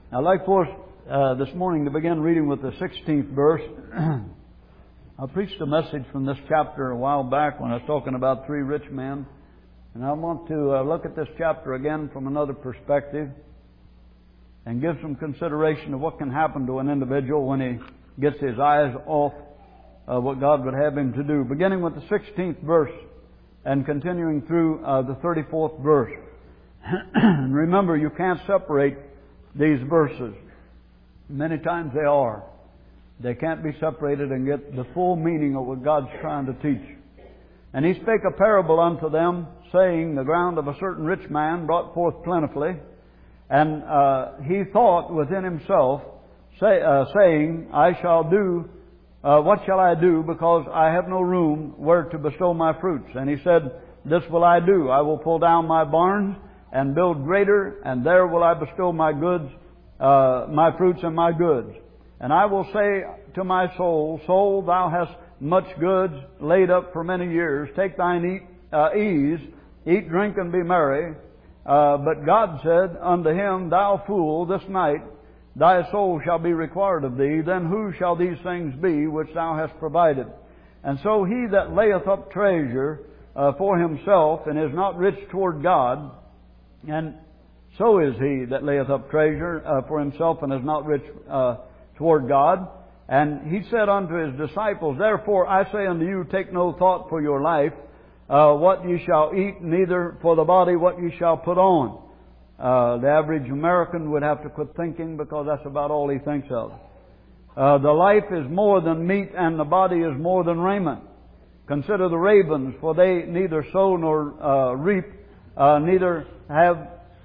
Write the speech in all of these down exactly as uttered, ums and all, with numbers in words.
I'd like for us uh, this morning to begin reading with the sixteenth verse. I preached a message from this chapter a while back when I was talking about three rich men. And I want to uh, look at this chapter again from another perspective and give some consideration of what can happen to an individual when he gets his eyes off uh, what God would have him to do. Beginning with the sixteenth verse and continuing through uh, the thirty-fourth verse. And remember, you can't separate these verses. Many times they are. They can't be separated and get the full meaning of what God's trying to teach. And he spake a parable unto them, saying, the ground of a certain rich man brought forth plentifully. And uh, he thought within himself, say, uh, saying, I shall do, uh, what shall I do, because I have no room where to bestow my fruits. And he said, this will I do. I will pull down my barns and build greater, and there will I bestow my goods, uh, my fruits and my goods. And I will say to my soul, soul, thou hast much goods laid up for many years. Take thine eat, uh, ease, eat, drink, and be merry. Uh, but God said unto him, thou fool, this night thy soul shall be required of thee. Then who shall these things be which thou hast provided? And so he that layeth up treasure uh, for himself and is not rich toward God, and so is he that layeth up treasure uh, for himself and is not rich uh, toward God. And he said unto his disciples, therefore I say unto you, take no thought for your life, uh, what ye shall eat, neither for the body what ye shall put on. Uh, the average American would have to quit thinking, because that's about all he thinks of. Uh, the life is more than meat, and the body is more than raiment. Consider the ravens, for they neither sow nor uh, reap, uh, neither have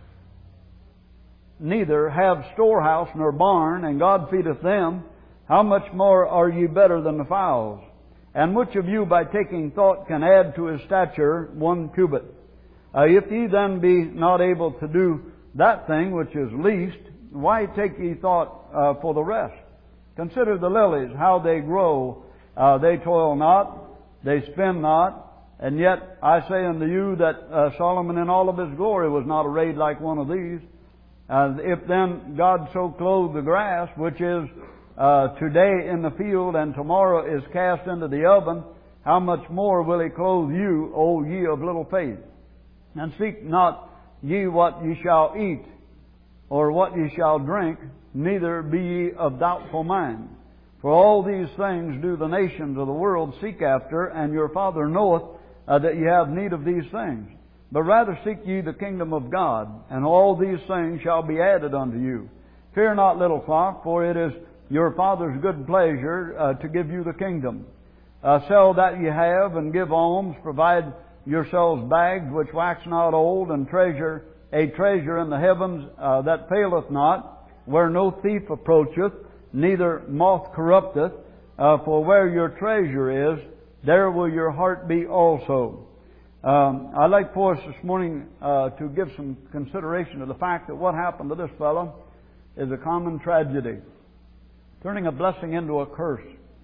neither have storehouse nor barn, and God feedeth them. How much more are ye better than the fowls? And which of you by taking thought can add to his stature one cubit? Uh, if ye then be not able to do that thing which is least, why take ye thought uh, for the rest? Consider the lilies, how they grow. Uh, they toil not, they spin not. And yet I say unto you that uh, Solomon in all of his glory was not arrayed like one of these. Uh, if then God so clothe the grass, which is uh, today in the field and tomorrow is cast into the oven, how much more will He clothe you, O ye of little faith? And seek not ye what ye shall eat, or what ye shall drink, neither be ye of doubtful mind. For all these things do the nations of the world seek after, and your Father knoweth uh, that ye have need of these things. But rather seek ye the kingdom of God, and all these things shall be added unto you. Fear not, little flock, for it is your Father's good pleasure uh, to give you the kingdom. Uh, sell that ye have, and give alms. Provide yourselves bags which wax not old, and treasure a treasure in the heavens uh, that faileth not, where no thief approacheth, neither moth corrupteth. Uh, for where your treasure is, there will your heart be also. Um, I'd like for us this morning uh, to give some consideration to the fact that what happened to this fellow is a common tragedy, turning a blessing into a curse.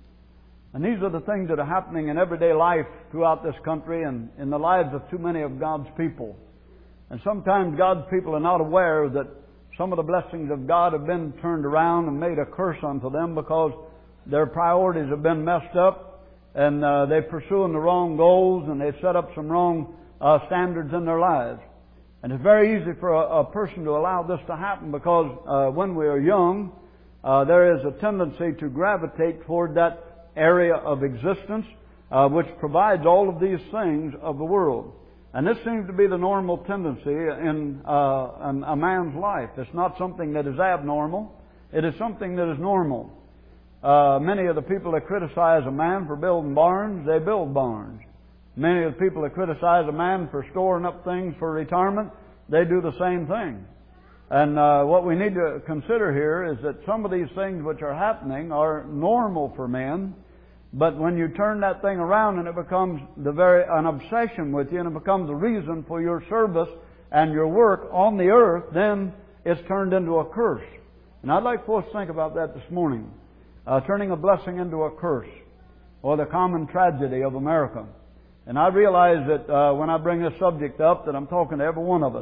And these are the things that are happening in everyday life throughout this country and in the lives of too many of God's people. And sometimes God's people are not aware that some of the blessings of God have been turned around and made a curse unto them, because their priorities have been messed up. And uh, they're pursuing the wrong goals, and they've set up some wrong uh, standards in their lives. And it's very easy for a, a person to allow this to happen, because uh, when we are young, uh, there is a tendency to gravitate toward that area of existence uh, which provides all of these things of the world. And this seems to be the normal tendency in, uh, in a man's life. It's not something that is abnormal. It is something that is normal. Uh, many of the people that criticize a man for building barns, they build barns. Many of the people that criticize a man for storing up things for retirement, they do the same thing. And uh, what we need to consider here is that some of these things which are happening are normal for men, but when you turn that thing around and it becomes the very an obsession with you, and it becomes a reason for your service and your work on the earth, then it's turned into a curse. And I'd like for us to think about that this morning. Uh, turning a blessing into a curse, or the common tragedy of America. And I realize that uh, when I bring this subject up, that I'm talking to every one of us.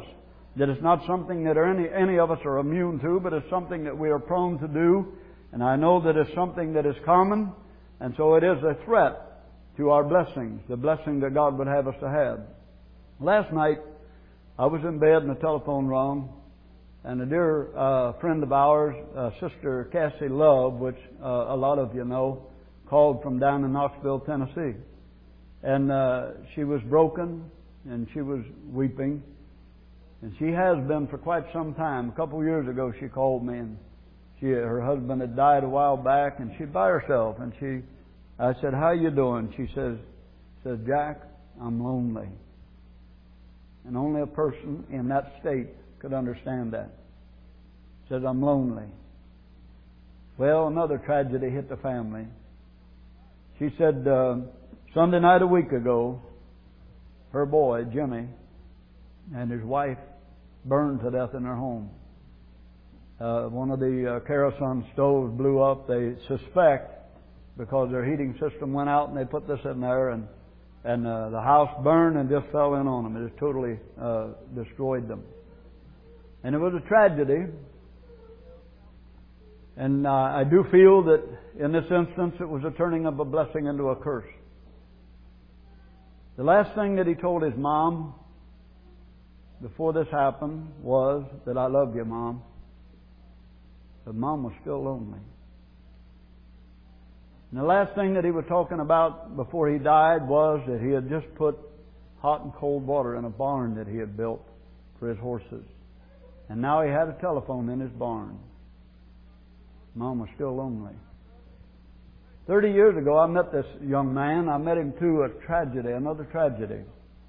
that it's not something that any, any of us are immune to, but it's something that we are prone to do. And I know that it's something that is common, and so it is a threat to our blessings, the blessing that God would have us to have. Last night, I was in bed and the telephone rang, and a dear uh, friend of ours, uh, Sister Cassie Love, which uh, a lot of you know, called from down in Knoxville, Tennessee. And uh, she was broken, and she was weeping. And she has been for quite some time. A couple of years ago, she called me, and she, her husband had died a while back, and she's by herself. And she, I said, "How you doing?" She says, says, "Jack, I'm lonely." And only a person in that state could understand that. Says, "I'm lonely." Well, another tragedy hit the family. She said, uh, Sunday night a week ago, her boy, Jimmy, and his wife burned to death in their home. Uh, one of the uh, kerosene stoves blew up. They suspect, because their heating system went out, and they put this in there, and and uh, the house burned and just fell in on them. It just totally uh, destroyed them. And it was a tragedy. And uh, I do feel that in this instance it was a turning of a blessing into a curse. The last thing that he told his mom before this happened was that, "I love you, Mom." But Mom was still lonely. And the last thing that he was talking about before he died was that he had just put hot and cold water in a barn that he had built for his horses. And now he had a telephone in his barn. Mom was still lonely. Thirty years ago, I met this young man. I met him through a tragedy, another tragedy.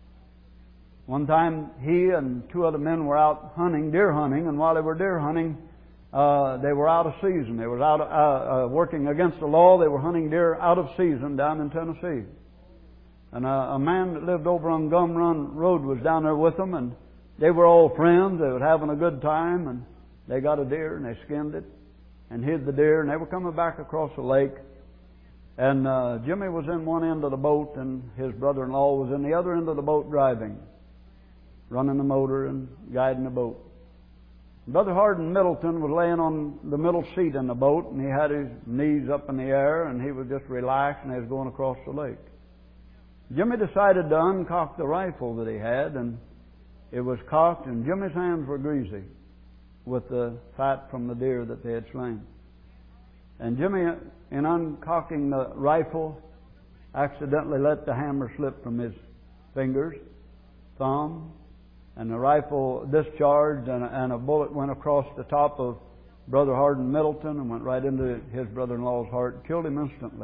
One time, he and two other men were out hunting, deer hunting, and while they were deer hunting, uh, they were out of season. They were out uh, uh, working against the law. They were hunting deer out of season down in Tennessee. And uh, a man that lived over on Gum Run Road was down there with them, and they were all friends. They were having a good time, and they got a deer and they skinned it and hid the deer, and they were coming back across the lake. And uh, Jimmy was in one end of the boat, and his brother-in-law was in the other end of the boat driving, running the motor and guiding the boat. Brother Hardin Middleton was laying on the middle seat in the boat, and he had his knees up in the air, and he was just relaxed, and he was going across the lake. Jimmy decided to uncock the rifle that he had, and it was cocked, and Jimmy's hands were greasy with the fat from the deer that they had slain. And Jimmy, in uncocking the rifle, accidentally let the hammer slip from his fingers, thumb, and the rifle discharged, and a, and a bullet went across the top of Brother Hardin Middleton and went right into his brother-in-law's heart and killed him instantly.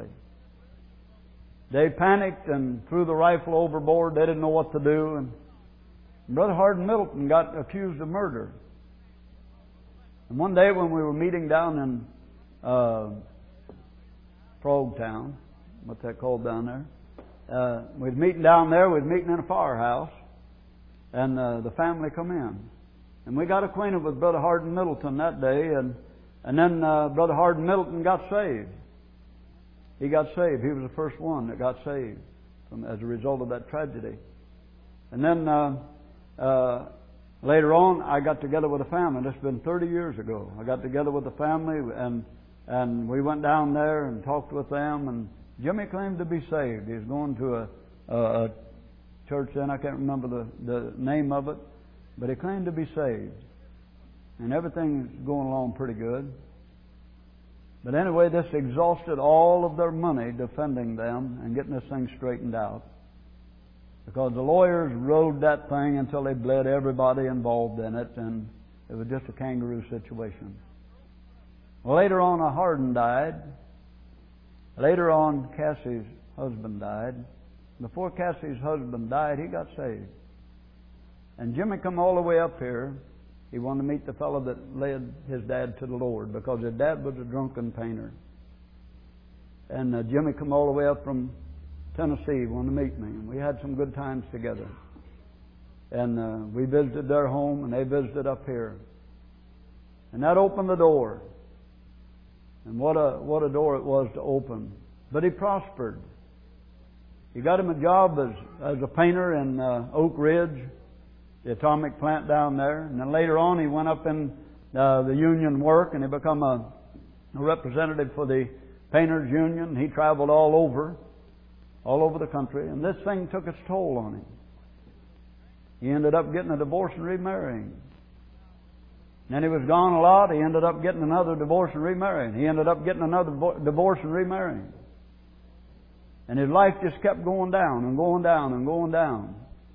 They panicked and threw the rifle overboard. They didn't know what to do. And Brother Hardin Middleton got accused of murder. And one day when we were meeting down in uh, Frogtown, what's that called down there? Uh, we was meeting down there. We was meeting in a firehouse. And uh, the family come in. And we got acquainted with Brother Hardin Middleton that day. And, and then uh, Brother Hardin Middleton got saved. He got saved. He was the first one that got saved from, as a result of that tragedy. And then uh, uh, later on, I got together with a family. This has been thirty years ago. I got together with a family, and and we went down there and talked with them. And Jimmy claimed to be saved. He was going to a, a, a church then. I can't remember the, the name of it. But he claimed to be saved. And everything is going along pretty good. But anyway, this exhausted all of their money defending them and getting this thing straightened out. Because the lawyers rode that thing until they bled everybody involved in it, and it was just a kangaroo situation. Well, later on, a Hardin died. Later on, Cassie's husband died. Before Cassie's husband died, he got saved. And Jimmy come all the way up here. He wanted to meet the fellow that led his dad to the Lord, because his dad was a drunken painter. And uh, Jimmy come all the way up from Tennessee, wanted to meet me. And we had some good times together. And uh, we visited their home, and they visited up here. And that opened the door. And what a what a door it was to open. But he prospered. He got him a job as, as a painter in uh, Oak Ridge. the atomic plant down there. And then later on he went up in uh, the union work, and he became a, a representative for the Painters Union. He traveled all over, all over the country, and this thing took its toll on him. He ended up getting a divorce and remarrying. Then he was gone a lot. He ended up getting another divorce and remarrying. He ended up getting another divorce and remarrying. And his life just kept going down and going down and going down.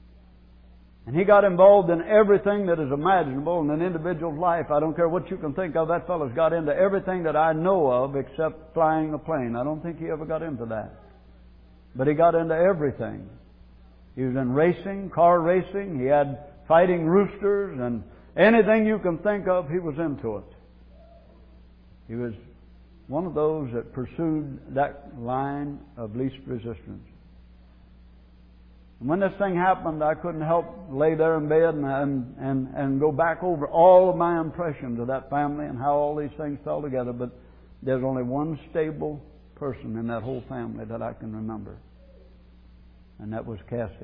And he got involved in everything that is imaginable in an individual's life. I don't care what you can think of. That fellow's got into everything that I know of except flying a plane. I don't think he ever got into that. But he got into everything. He was in racing, car racing. He had fighting roosters, and anything you can think of, he was into it. He was one of those that pursued that line of least resistance. And when this thing happened, I couldn't help lay there in bed and, and, and, and go back over all of my impressions of that family and how all these things fell together. But there's only one stable person in that whole family that I can remember. And that was Cassie.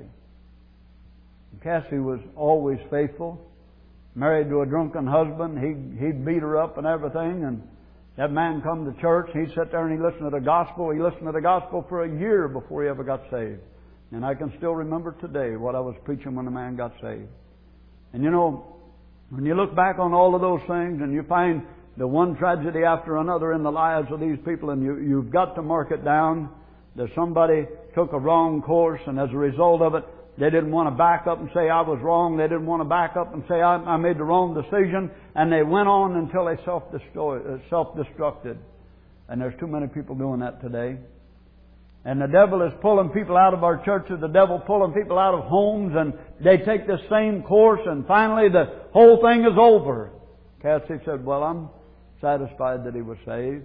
And Cassie was always faithful. Married to a drunken husband. He, he'd beat her up and everything. And that man come to church. He'd sit there and he'd listen to the gospel. He listened to the gospel for a year before he ever got saved. And I can still remember today what I was preaching when the man got saved. And you know, when you look back on all of those things and you find the one tragedy after another in the lives of these people, and you, you've got to mark it down that somebody took a wrong course, and as a result of it, they didn't want to back up and say I was wrong. They didn't want to back up and say I, I made the wrong decision. And they went on until they self-destroyed, self-destructed. And there's too many people doing that today. And the devil is pulling people out of our churches. The devil pulling people out of homes. And they take the same course. And finally the whole thing is over. Cassie said, well, I'm satisfied that he was saved.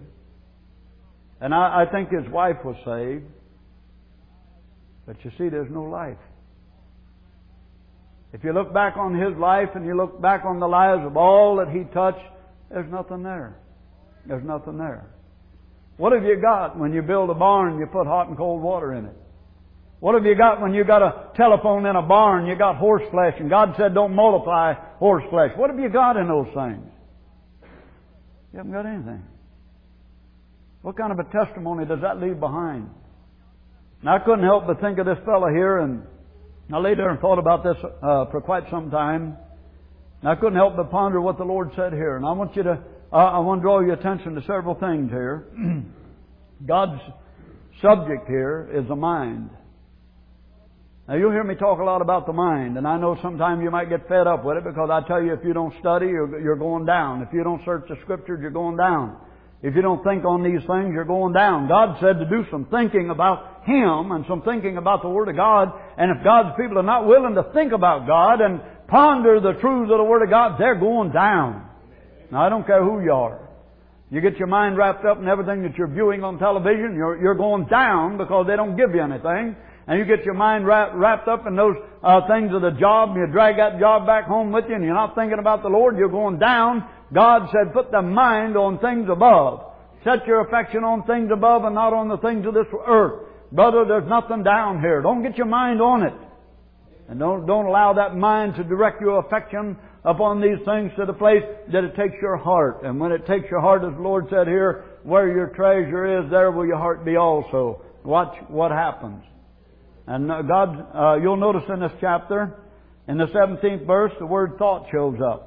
And I, I think his wife was saved. But you see, there's no life. If you look back on his life and you look back on the lives of all that he touched, there's nothing there. There's nothing there. What have you got when you build a barn and you put hot and cold water in it? What have you got when you got a telephone in a barn, you got horse flesh, and God said don't multiply horse flesh? What have you got in those things? You haven't got anything. What kind of a testimony does that leave behind? And I couldn't help but think of this fellow here, and I lay there and thought about this uh, for quite some time. And I couldn't help but ponder what the Lord said here. And I want you to, uh, I want to draw your attention to several things here. God's subject here is the mind. Now you'll hear me talk a lot about the mind, and I know sometimes you might get fed up with it because I tell you if you don't study, you're, you're going down. If you don't search the Scriptures, you're going down. If you don't think on these things, you're going down. God said to do some thinking about Him and some thinking about the Word of God. And if God's people are not willing to think about God and ponder the truths of the Word of God, they're going down. Now, I don't care who you are. You get your mind wrapped up in everything that you're viewing on television, you're, you're going down because they don't give you anything. And you get your mind wrapped, wrapped up in those uh, things of the job, and you drag that job back home with you, and you're not thinking about the Lord, you're going down. God said, put the mind on things above. Set your affection on things above and not on the things of this earth. Brother, there's nothing down here. Don't get your mind on it. And don't, don't allow that mind to direct your affection upon these things to the place that it takes your heart. And when it takes your heart, as the Lord said here, where your treasure is, there will your heart be also. Watch what happens. And God, uh, you'll notice in this chapter, in the seventeenth verse, the word thought shows up.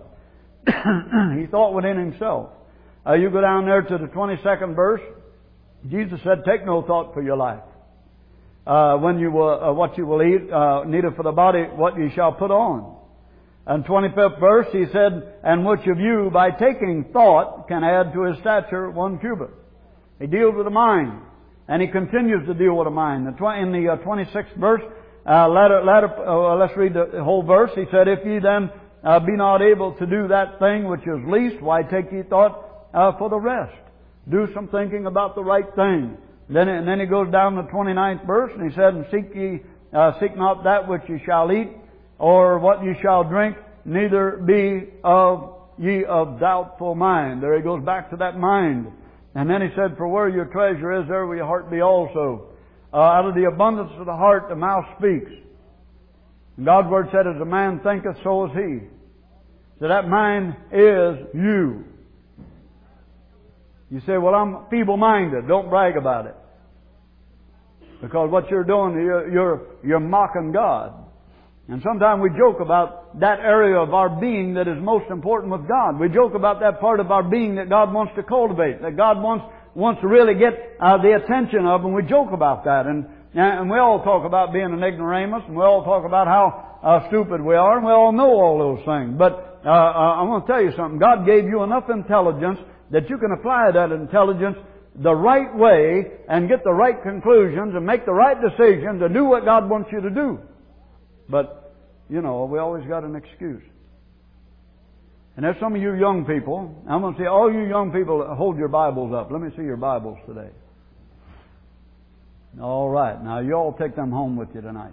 He thought within himself. Uh, you go down there to the twenty-second verse. Jesus said, take no thought for your life. Uh, when you will, uh, what you will eat, uh, neither for the body what you shall put on. And twenty-fifth verse, He said, and which of you by taking thought can add to his stature one cubit? He deals with the mind. And He continues to deal with the mind. In the uh, twenty-sixth verse, uh, latter, latter, uh, let's read the whole verse. He said, if ye then uh, be not able to do that thing which is least, why take ye thought uh, for the rest? Do some thinking about the right thing. Then, and then He goes down to the twenty-ninth verse, and He said, and seek ye, uh, seek not that which ye shall eat, or what ye shall drink, neither be of ye of doubtful mind. There He goes back to that mind. And then He said, for where your treasure is, there will your heart be also. Uh, out of the abundance of the heart, the mouth speaks. And God's Word said, as a man thinketh, so is he. So that mind is you. You say, well, I'm feeble-minded. Don't brag about it. Because what you're doing, you're, you're, you're mocking God. And sometimes we joke about that area of our being that is most important with God. We joke about that part of our being that God wants to cultivate, that God wants wants to really get uh, the attention of, and we joke about that. And, and we all talk about being an ignoramus, and we all talk about how uh, stupid we are, and we all know all those things. But uh, uh, I want to tell you something. God gave you enough intelligence that you can apply that intelligence the right way and get the right conclusions and make the right decisions and do what God wants you to do. But, you know, we always got an excuse. And there's some of you young people, I'm going to say, all you young people, hold your Bibles up. Let me see your Bibles today. All right. Now, you all take them home with you tonight.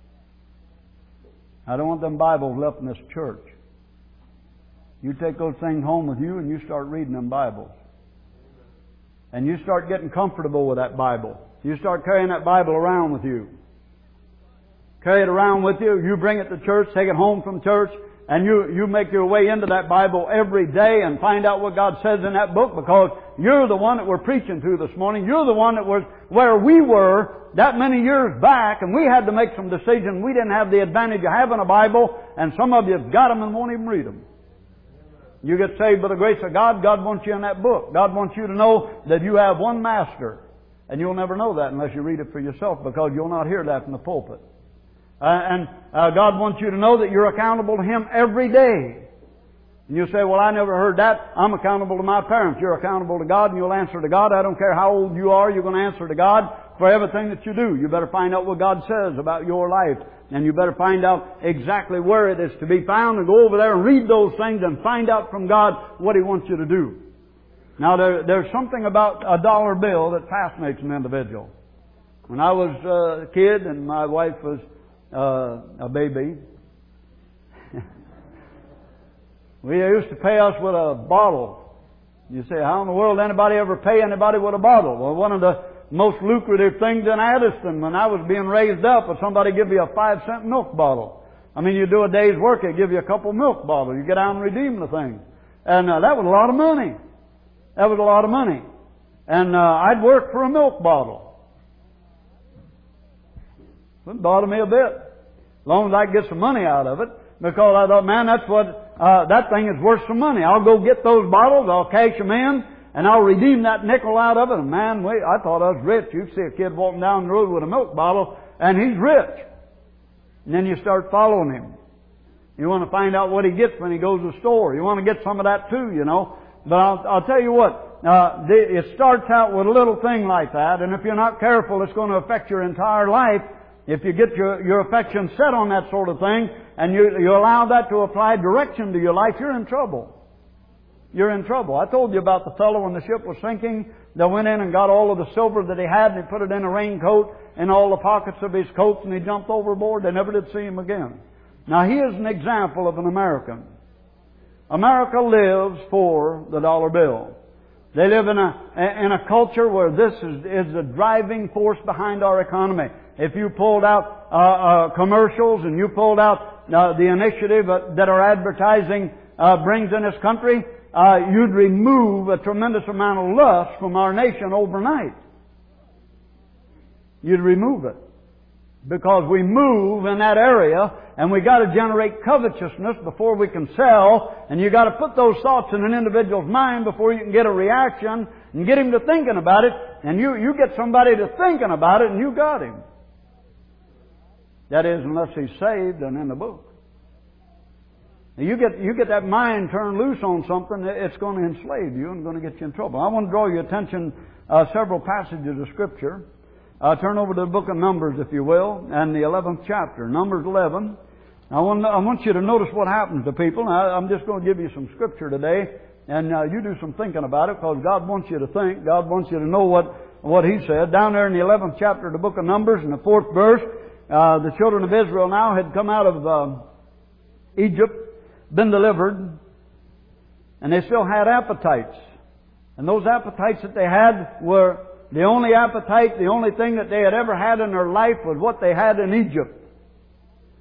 I don't want them Bibles left in this church. You take those things home with you and you start reading them Bibles. And you start getting comfortable with that Bible. You start carrying that Bible around with you. Carry it around with you. You bring it to church, take it home from church, and you, you make your way into that Bible every day and find out what God says in that book, because you're the one that we're preaching to this morning. You're the one that was where we were that many years back, and we had to make some decisions. We didn't have the advantage of having a Bible, and some of you have got them and won't even read them. You get saved by the grace of God. God wants you in that book. God wants you to know that you have one master. And you'll never know that unless you read it for yourself, because you'll not hear that from the pulpit. Uh, and uh, God wants you to know that you're accountable to Him every day. And you say, well, I never heard that. I'm accountable to my parents. You're accountable to God, and you'll answer to God. I don't care how old you are, you're going to answer to God for everything that you do. You better find out what God says about your life. And you better find out exactly where it is to be found, and go over there and read those things and find out from God what He wants you to do. Now, there, there's something about a dollar bill that fascinates an individual. When I was a kid and my wife was uh, a baby, we used to pay us with a bottle. You say, how in the world anybody ever pay anybody with a bottle? Well, one of the most lucrative things in Addison when I was being raised up was somebody give you a five cent milk bottle. I mean, you do a day's work, they give you a couple milk bottles. You get out and redeem the thing. And uh, that was a lot of money. That was a lot of money. And uh, I'd work for a milk bottle. Wouldn't bother me a bit. As long as I could get some money out of it. Because I thought, man, that's what, uh, that thing is worth some money. I'll go get those bottles, I'll cash them in, and I'll redeem that nickel out of it. And man, wait, I thought I was rich. You see a kid walking down the road with a milk bottle, and he's rich. And then you start following him. You want to find out what he gets when he goes to the store. You want to get some of that too, you know. But I'll, I'll tell you what, uh, the, it starts out with a little thing like that, and if you're not careful, it's going to affect your entire life. If you get your, your affection set on that sort of thing, and you, you allow that to apply direction to your life, you're in trouble. You're in trouble. I told you about the fellow when the ship was sinking that went in and got all of the silver that he had, and he put it in a raincoat and all the pockets of his coat, and he jumped overboard. They never did see him again. Now, he is an example of an American. America lives for the dollar bill. They live in a in a culture where this is, is the driving force behind our economy. If you pulled out uh, uh, commercials and you pulled out uh, the initiative that our advertising uh, brings in this country, uh, you'd remove a tremendous amount of lust from our nation overnight. You'd remove it. Because we move in that area, and we got to generate covetousness before we can sell, and you got to put those thoughts in an individual's mind before you can get a reaction and get him to thinking about it, and you, you get somebody to thinking about it, and you got him. That is, unless he's saved and in the book. Now you get you get that mind turned loose on something, it's going to enslave you and going to get you in trouble. I want to draw your attention uh, several passages of Scripture. Uh, turn over to the book of Numbers, if you will, and the eleventh chapter, Numbers eleven. I want, I want you to notice what happens to people. Now, I'm just going to give you some Scripture today, and uh, you do some thinking about it, because God wants you to think. God wants you to know what, what He said. Down there in the eleventh chapter of the book of Numbers, in the fourth verse, uh, the children of Israel now had come out of uh, Egypt, been delivered, and they still had appetites. And those appetites that they had were the only appetite, the only thing that they had ever had in their life was what they had in Egypt.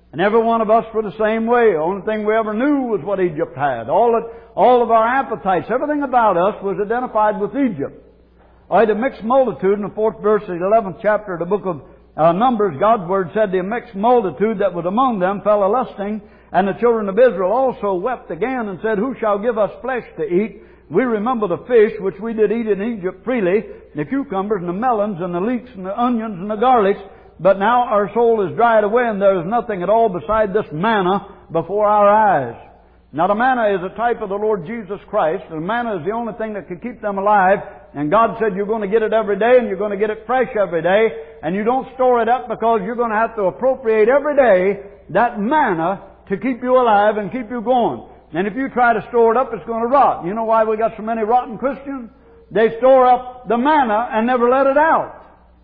And every one of us were the same way. The only thing we ever knew was what Egypt had. All, it, all of our appetites, everything about us was identified with Egypt. All right, a mixed multitude, in the fourth verse of the eleventh chapter of the book of uh, Numbers, God's Word said, the mixed multitude that was among them fell a-lusting, and the children of Israel also wept again and said, who shall give us flesh to eat? We remember the fish which we did eat in Egypt freely, the cucumbers and the melons and the leeks and the onions and the garlics, but now our soul is dried away and there is nothing at all beside this manna before our eyes. Now the manna is a type of the Lord Jesus Christ. The manna is the only thing that can keep them alive. And God said you're going to get it every day and you're going to get it fresh every day. And you don't store it up because you're going to have to appropriate every day that manna to keep you alive and keep you going. And if you try to store it up, it's going to rot. You know why we got so many rotten Christians? They store up the manna and never let it out.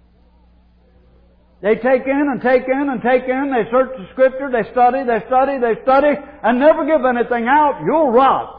They take in and take in and take in. They search the Scripture. They study, they study, they study, and never give anything out. You'll rot.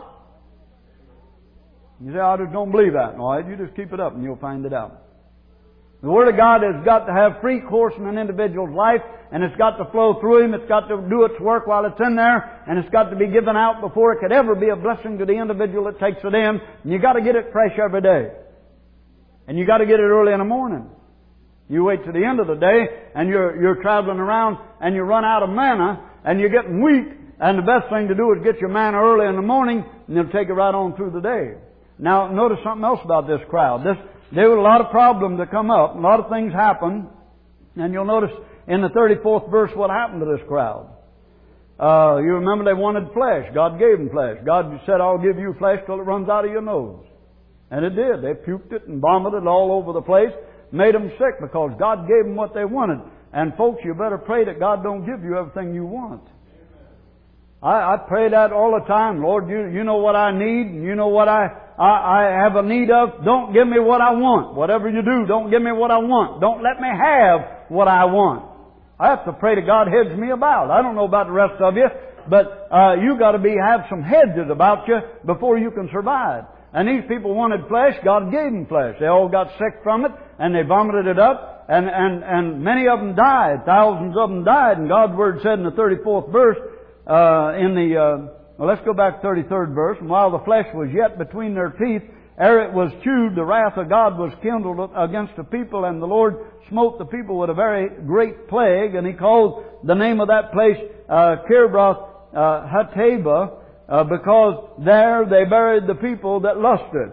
You say, I just don't believe that. No, you just keep it up and you'll find it out. The Word of God has got to have free course in an individual's life, and it's got to flow through him. It's got to do its work while it's in there, and it's got to be given out before it could ever be a blessing to the individual that takes it in. And you got to get it fresh every day. And you got to get it early in the morning. You wait to the end of the day, and you're, you're traveling around, and you run out of manna, and you're getting weak, and the best thing to do is get your manna early in the morning, and it'll take it right on through the day. Now, notice something else about this crowd. This, there were a lot of problems that come up, a lot of things happen, and you'll notice in the thirty-fourth verse what happened to this crowd. Uh, you remember they wanted flesh. God gave them flesh. God said, I'll give you flesh till it runs out of your nose. And it did. They puked it and vomited all over the place. Made them sick because God gave them what they wanted. And folks, you better pray that God don't give you everything you want. I, I pray that all the time. Lord, you, you know what I need, and you know what I, I, I have a need of. Don't give me what I want. Whatever you do, don't give me what I want. Don't let me have what I want. I have to pray that God hedges me about. I don't know about the rest of you, but uh, you got to be have some hedges about you before you can survive. And these people wanted flesh. God gave them flesh. They all got sick from it, and they vomited it up, and, and, and many of them died. Thousands of them died. And God's Word said in the thirty-fourth verse, uh, in the, uh, well, let's go back to the thirty-third verse. And while the flesh was yet between their teeth, ere it was chewed, the wrath of God was kindled against the people, and the Lord smote the people with a very great plague. And He called the name of that place, uh, Kibroth uh, Hattaavah, Uh, because there they buried the people that lusted.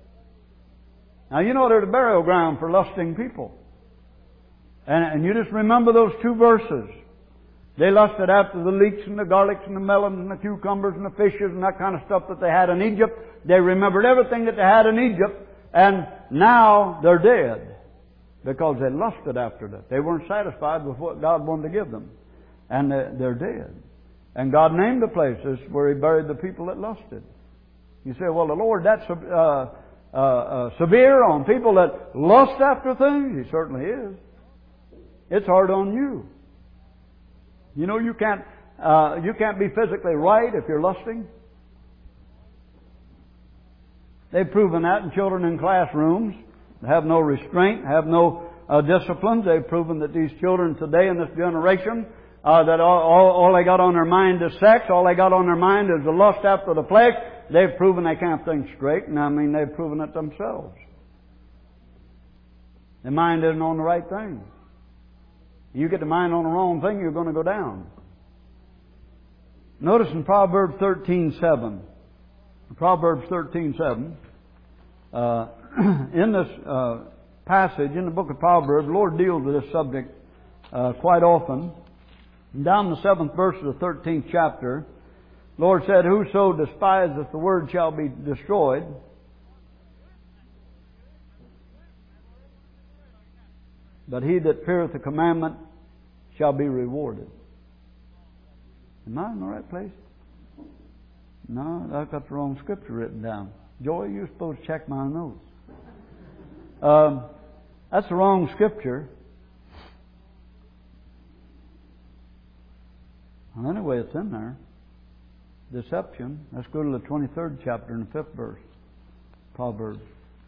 Now you know there's a burial ground for lusting people. And, and you just remember those two verses. They lusted after the leeks and the garlics and the melons and the cucumbers and the fishes and that kind of stuff that they had in Egypt. They remembered everything that they had in Egypt, and now they're dead because they lusted after that. They weren't satisfied with what God wanted to give them. And they're dead. And God named the places where He buried the people that lusted. You say, well, the Lord, that's uh, uh, uh, severe on people that lust after things. He certainly is. It's hard on you. You know, you can't, uh, you can't be physically right if you're lusting. They've proven that in children in classrooms. They have no restraint, have no uh, disciplines. They've proven that these children today in this generation, Uh, that all, all, all they got on their mind is sex, all they got on their mind is the lust after the flesh. They've proven they can't think straight, and I mean, they've proven it themselves. Their mind isn't on the right thing. You get the mind on the wrong thing, you're going to go down. Notice in Proverbs thirteen seven. Proverbs thirteen seven. Uh, in this uh, passage, in the book of Proverbs, the Lord deals with this subject uh, quite often. Down in the seventh verse of the thirteenth chapter, the Lord said, whoso despiseth the word shall be destroyed. But he that feareth the commandment shall be rewarded. Am I in the right place? No, I've got the wrong scripture written down. Joy, you're supposed to check my notes. Um, that's the wrong scripture. Well, anyway, it's in there. Deception. Let's go to the twenty-third chapter and the fifth verse. Proverbs.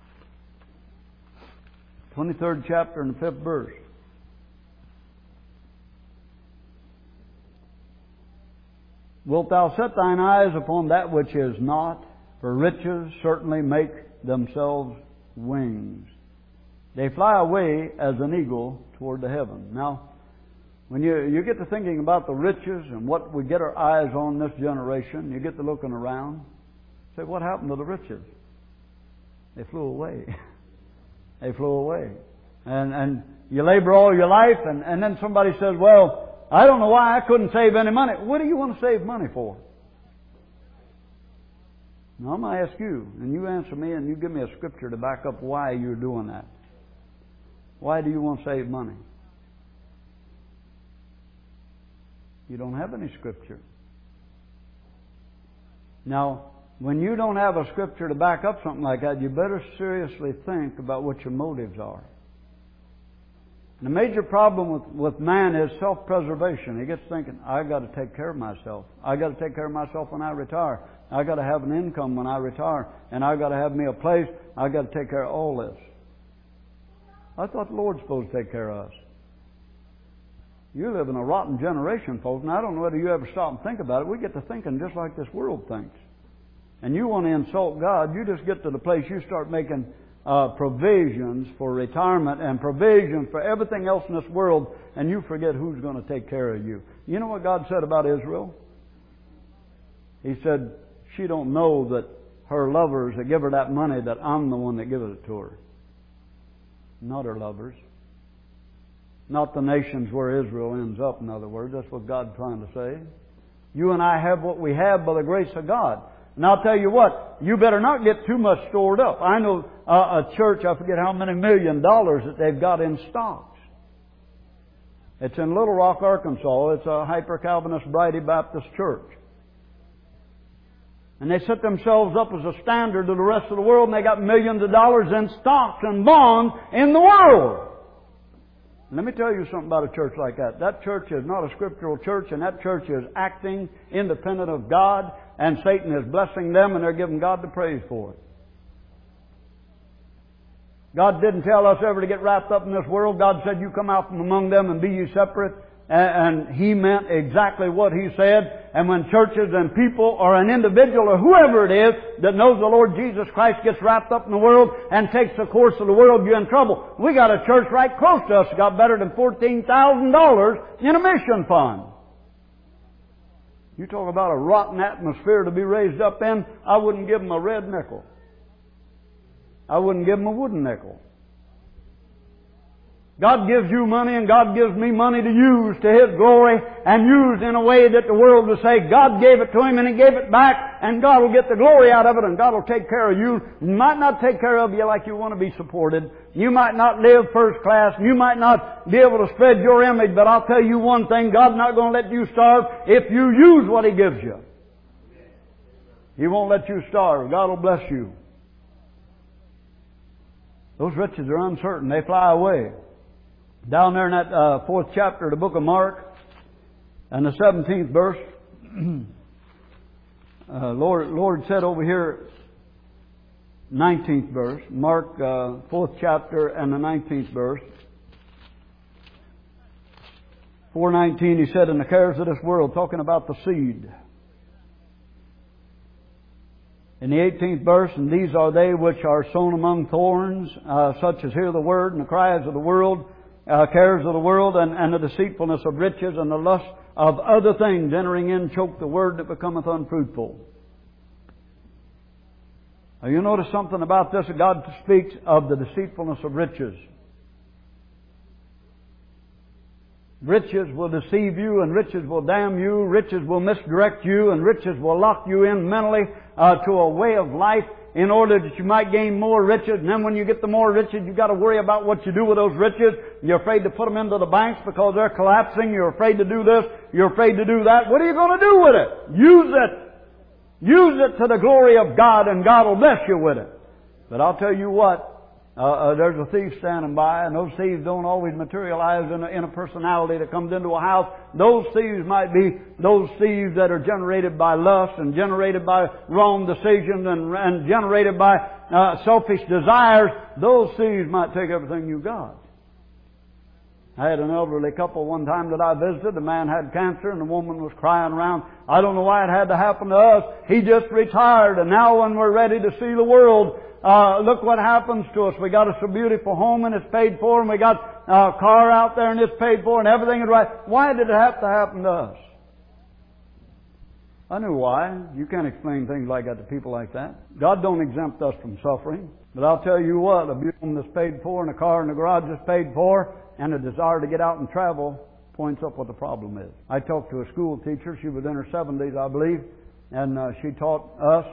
twenty-third chapter and the fifth verse. Wilt thou set thine eyes upon that which is not? For riches certainly make themselves wings. They fly away as an eagle toward the heaven. Now, when you, you get to thinking about the riches and what we get our eyes on this generation, you get to looking around, say, what happened to the riches? They flew away. They flew away. And, and you labor all your life, and, and then somebody says, well, I don't know why I couldn't save any money. What do you want to save money for? Now, I'm going to ask you, and you answer me, and you give me a scripture to back up why you're doing that. Why do you want to save money? You don't have any scripture. Now, when you don't have a scripture to back up something like that, you better seriously think about what your motives are. The major problem with, with man is self-preservation. He gets thinking, I've got to take care of myself. I've got to take care of myself when I retire. I've got to have an income when I retire. And I've got to have me a place. I've got to take care of all this. I thought the Lord's supposed to take care of us. You live in a rotten generation, folks, and I don't know whether you ever stop and think about it. We get to thinking just like this world thinks. And you want to insult God, you just get to the place you start making uh, provisions for retirement and provisions for everything else in this world, and you forget who's going to take care of you. You know what God said about Israel? He said, she don't know that her lovers that give her that money, that I'm the one that gives it to her. Not her lovers. Not the nations where Israel ends up, in other words. That's what God's trying to say. You and I have what we have by the grace of God. And I'll tell you what, you better not get too much stored up. I know uh, a church, I forget how many million dollars that they've got in stocks. It's in Little Rock, Arkansas. It's a hyper-Calvinist Brady Baptist church. And they set themselves up as a standard to the rest of the world, and they got millions of dollars in stocks and bonds in the world. Let me tell you something about a church like that. That church is not a scriptural church, and that church is acting independent of God, and Satan is blessing them, and they're giving God the praise for it. God didn't tell us ever to get wrapped up in this world. God said, you come out from among them and be ye separate. And He meant exactly what He said. And when churches and people or an individual or whoever it is that knows the Lord Jesus Christ gets wrapped up in the world and takes the course of the world, you're in trouble. We got a church right close to us that got better than fourteen thousand dollars in a mission fund. You talk about a rotten atmosphere to be raised up in, I wouldn't give them a red nickel. I wouldn't give them a wooden nickel. God gives you money and God gives me money to use to His glory and use in a way that the world will say God gave it to Him and He gave it back, and God will get the glory out of it, and God will take care of you. He might not take care of you like you want to be supported. You might not live first class. You might not be able to spread your image, but I'll tell you one thing, God's not going to let you starve if you use what He gives you. He won't let you starve. God will bless you. Those riches are uncertain. They fly away. Down there in that uh, fourth chapter of the book of Mark, and the seventeenth verse, uh, Lord, Lord said over here, nineteenth verse, Mark uh, fourth chapter and the nineteenth verse. four nineteen, He said, in the cares of this world, talking about the seed. In the eighteenth verse, and these are they which are sown among thorns, uh, such as hear the word and the cries of the world, Uh, cares of the world, and, and the deceitfulness of riches, and the lust of other things entering in choke the word that becometh unfruitful. Now you notice something about this. God speaks of the deceitfulness of riches. Riches will deceive you, and riches will damn you. Riches will misdirect you, and riches will lock you in mentally uh, to a way of life in order that you might gain more riches. And then when you get the more riches, you've got to worry about what you do with those riches. You're afraid to put them into the banks because they're collapsing. You're afraid to do this. You're afraid to do that. What are you going to do with it? Use it. Use it to the glory of God, and God will bless you with it. But I'll tell you what, uh, uh, there's a thief standing by, and those thieves don't always materialize in a, in a personality that comes into a house. Those thieves might be those thieves that are generated by lust and generated by wrong decisions and, and generated by uh, selfish desires. Those thieves might take everything you got. I had an elderly couple one time that I visited. The man had cancer and the woman was crying around. I don't know why it had to happen to us. He just retired, and now when we're ready to see the world, uh, look what happens to us. We got us a beautiful home and it's paid for, and we got a car out there and it's paid for, and everything is right. Why did it have to happen to us? I knew why. You can't explain things like that to people like that. God don't exempt us from suffering. But I'll tell you what, a beautiful home that's paid for and a car in the garage that's paid for and a desire to get out and travel points up what the problem is. I talked to a school teacher. She was in her seventies, I believe, and uh, she taught us.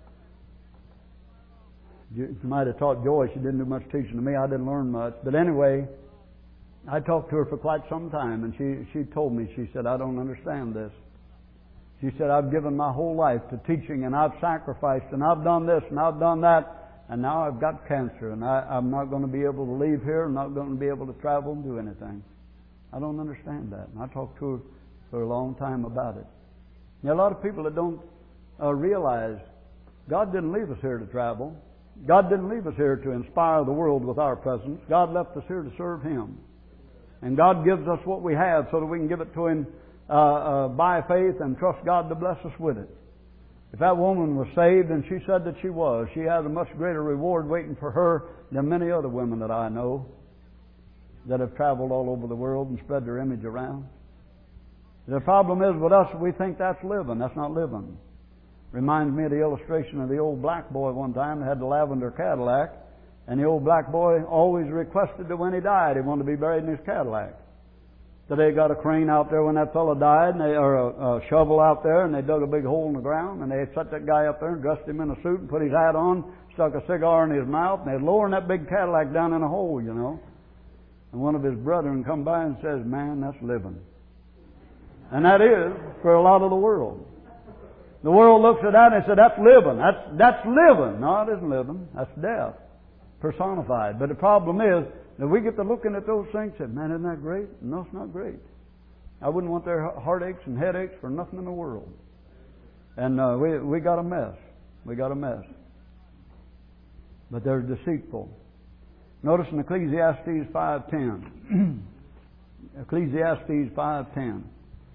She might have taught Joy. She didn't do much teaching to me. I didn't learn much. But anyway, I talked to her for quite some time, and she, she told me, she said, I don't understand this. She said, I've given my whole life to teaching, and I've sacrificed, and I've done this, and I've done that, and now I've got cancer, and I, I'm not going to be able to leave here. I'm not going to be able to travel and do anything. I don't understand that. And I talked to her for a long time about it. There are a lot of people that don't uh, realize God didn't leave us here to travel. God didn't leave us here to inspire the world with our presence. God left us here to serve Him. And God gives us what we have so that we can give it to Him uh, uh, by faith and trust God to bless us with it. If that woman was saved, and she said that she was, she has a much greater reward waiting for her than many other women that I know that have traveled all over the world and spread their image around. The problem is with us, we think that's living. That's not living. Reminds me of the illustration of the old black boy one time that had the lavender Cadillac, and the old black boy always requested that when he died, he wanted to be buried in his Cadillac. So they got a crane out there when that fellow died, and they, or a, a shovel out there, and they dug a big hole in the ground, and they set that guy up there and dressed him in a suit and put his hat on, stuck a cigar in his mouth, and they're lowering that big Cadillac down in a hole, you know. And one of his brethren come by and says, man, that's living. And that is for a lot of the world. The world looks at that and says, that's living. That's, that's living. No, it isn't living. That's death. Personified. But the problem is that we get to looking at those things and say, man, isn't that great? No, it's not great. I wouldn't want their heartaches and headaches for nothing in the world. And uh, we we got a mess. We got a mess. But they're deceitful. Notice in Ecclesiastes five ten. Ecclesiastes five ten.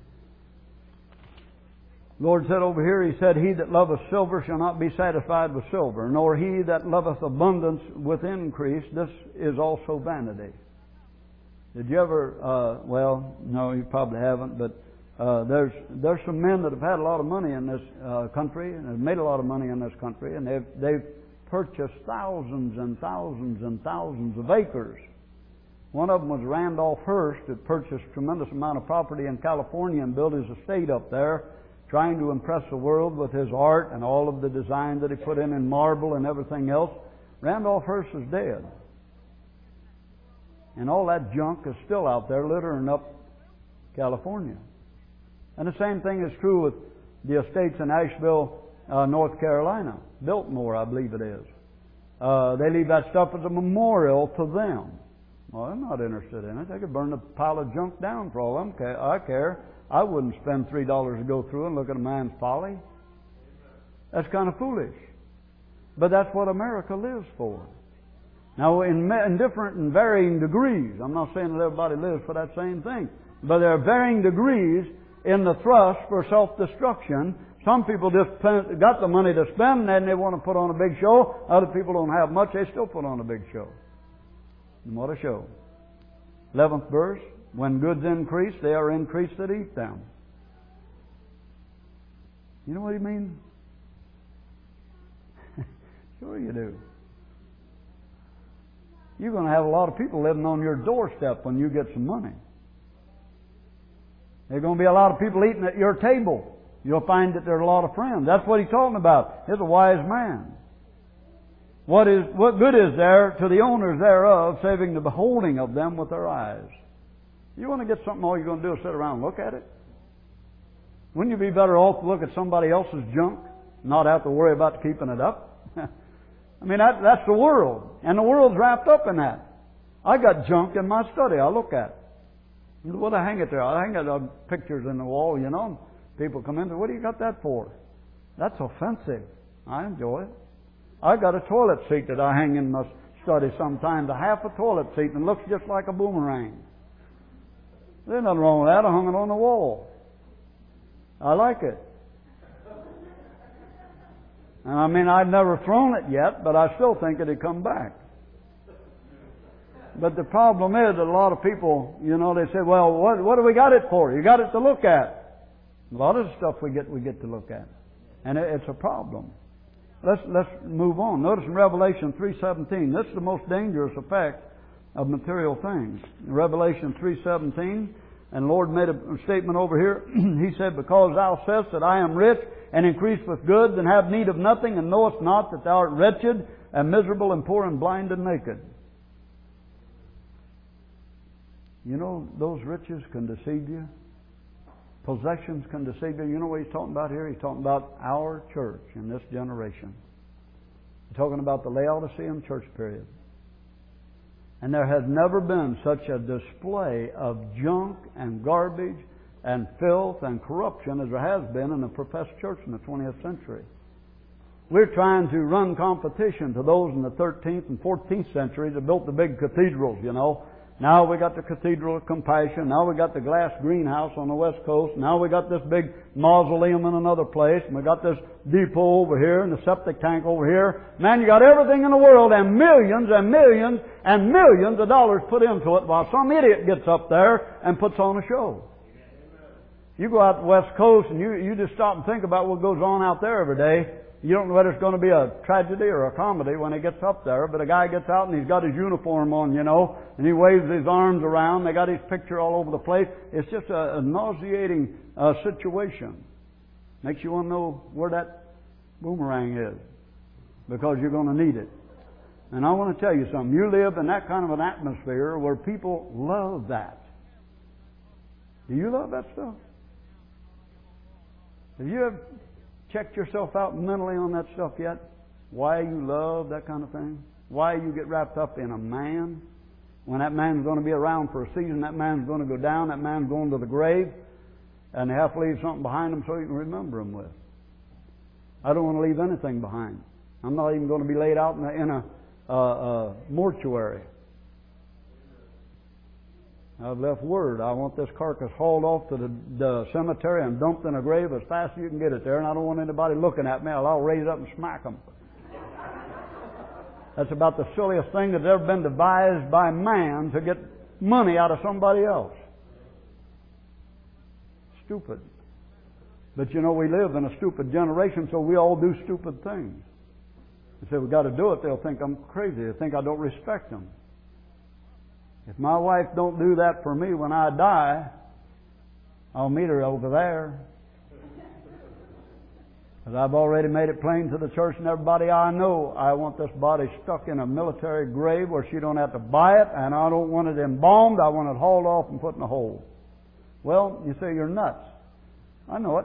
Lord said over here, He said, He that loveth silver shall not be satisfied with silver, nor he that loveth abundance with increase. This is also vanity. Did you ever, uh, well, no, you probably haven't, but uh, there's there's some men that have had a lot of money in this uh, country, and have made a lot of money in this country, and they've, they've purchased thousands and thousands and thousands of acres. One of them was Randolph Hearst, that purchased a tremendous amount of property in California and built his estate up there, trying to impress the world with his art and all of the design that he put in in marble and everything else. Randolph Hearst is dead. And all that junk is still out there littering up California. And the same thing is true with the estates in Asheville, uh, North Carolina. Biltmore, I believe it is. Uh, they leave that stuff as a memorial to them. Well, I'm not interested in it. They could burn a pile of junk down for all I'm ca- I care. I wouldn't spend three dollars to go through and look at a man's folly. That's kind of foolish. But that's what America lives for. Now, in, in different and varying degrees, I'm not saying that everybody lives for that same thing, but there are varying degrees in the thrust for self-destruction. Some people just got the money to spend and they want to put on a big show. Other people don't have much, they still put on a big show. And what a show. eleventh verse. When goods increase, they are increased that eat them. You know what he means? Sure you do. You're going to have a lot of people living on your doorstep when you get some money. There are going to be a lot of people eating at your table. You'll find that there are a lot of friends. That's what he's talking about. He's a wise man. What is what good is there to the owners thereof, saving the beholding of them with their eyes? You want to get something, all you're going to do is sit around and look at it? Wouldn't you be better off to look at somebody else's junk, not have to worry about keeping it up? I mean, that, that's the world. And the world's wrapped up in that. I got junk in my study I look at. What do I hang it there? I hang it on pictures in the wall, you know. People come in, what do you got that for? That's offensive. I enjoy it. I got a toilet seat that I hang in my study sometimes, a half a toilet seat, and it looks just like a boomerang. There's nothing wrong with that. I hung it on the wall. I like it. And I mean, I've never thrown it yet, but I still think it'd come back. But the problem is that a lot of people, you know, they say, well, what, what do we got it for? You got it to look at. A lot of the stuff we get, we get to look at. And it, it's a problem. Let's, let's move on. Notice in Revelation three seventeen, this is the most dangerous effect of material things. In Revelation three seventeen, and the Lord made a statement over here. He said, because thou sayest that I am rich and increase with goods and have need of nothing, and knowest not that thou art wretched and miserable and poor and blind and naked. You know, those riches can deceive you. Possessions can deceive you. You know what he's talking about here? He's talking about our church in this generation. He's talking about the Laodicean church period. And there has never been such a display of junk and garbage and filth and corruption as there has been in the professed church in the twentieth century. We're trying to run competition to those in the thirteenth and fourteenth centuries that built the big cathedrals, you know. Now we got the Cathedral of Compassion. Now we got the glass greenhouse on the west coast. Now we got this big mausoleum in another place. And we got this depot over here and the septic tank over here. Man, you got everything in the world and millions and millions and millions of dollars put into it while some idiot gets up there and puts on a show. You go out the west coast and you, you just stop and think about what goes on out there every day. You don't know whether it's going to be a tragedy or a comedy when he gets up there, but a guy gets out and he's got his uniform on, you know, and he waves his arms around. They got his picture all over the place. It's just a, a nauseating uh, situation. Makes you want to know where that boomerang is, because you're going to need it. And I want to tell you something. You live in that kind of an atmosphere where people love that. Do you love that stuff? Have you ever checked yourself out mentally on that stuff yet? Why you love that kind of thing? Why you get wrapped up in a man? When that man's going to be around for a season, that man's going to go down, that man's going to the grave, and they have to leave something behind them so you can remember them with. I don't want to leave anything behind. I'm not even going to be laid out in a, in a uh, uh, mortuary. I've left word. I want this carcass hauled off to the, the cemetery and dumped in a grave as fast as you can get it there, and I don't want anybody looking at me. I'll, I'll raise it up and smack them. That's about the silliest thing that's ever been devised by man to get money out of somebody else. Stupid. But you know, we live in a stupid generation, so we all do stupid things. They say we've got to do it, they'll think I'm crazy. They'll think I don't respect them. If my wife don't do that for me when I die, I'll meet her over there. Because I've already made it plain to the church and everybody I know, I want this body stuck in a military grave where she don't have to buy it, and I don't want it embalmed. I want it hauled off and put in a hole. Well, you say you're nuts. I know it.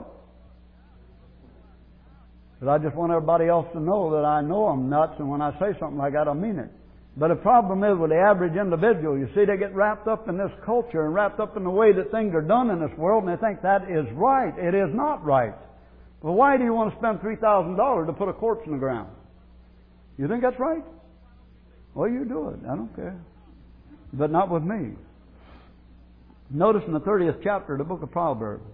But I just want everybody else to know that I know I'm nuts, and when I say something like that, I mean it. But the problem is with the average individual, you see, they get wrapped up in this culture and wrapped up in the way that things are done in this world, and they think that is right. It is not right. Well, why do you want to spend three thousand dollars to put a corpse in the ground? You think that's right? Well, you do it. I don't care. But not with me. Notice in the thirtieth chapter of the book of Proverbs.